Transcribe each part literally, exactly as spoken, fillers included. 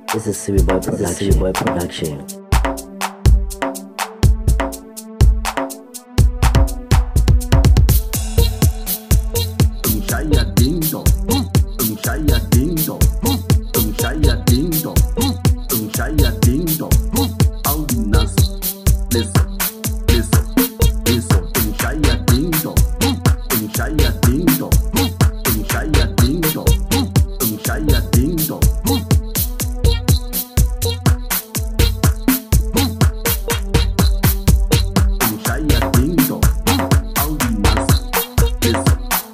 This is City Boy Production. City Boy Production. Saya ding dong, saya ding dong, saya ding dong, saya ding dong. All the nas, listen, listen, listen. Saya ding dong, saya ding dong, saya ding dong, saya ding dong. Saya ding dong, all the nas, listen.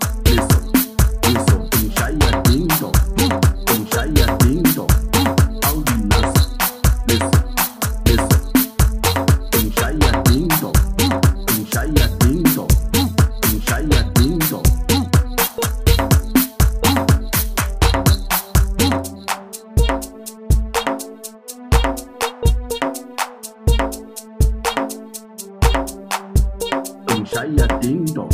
Saya ding dong.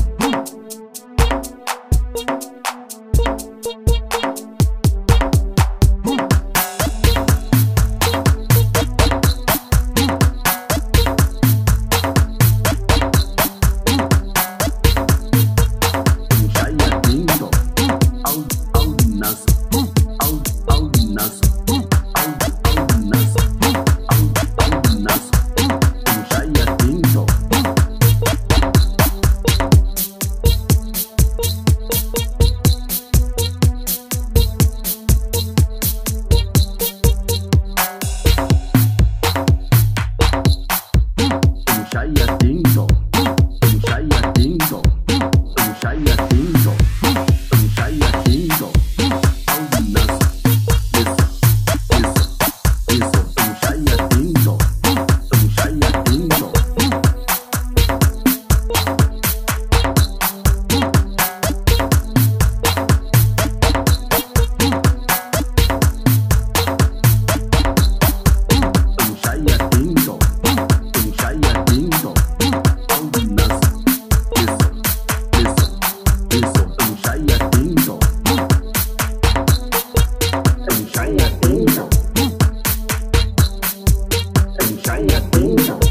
Saya ding dong, saya ding dong, saya ding dong, saya ding dong. All the nas, listen, listen, listen. Saya ding dong, saya ding dong. Saya ding dong. Saya ding dong, all the nas, listen, listen, listen. Saya ding dong, saya ding dong, saya ding dong.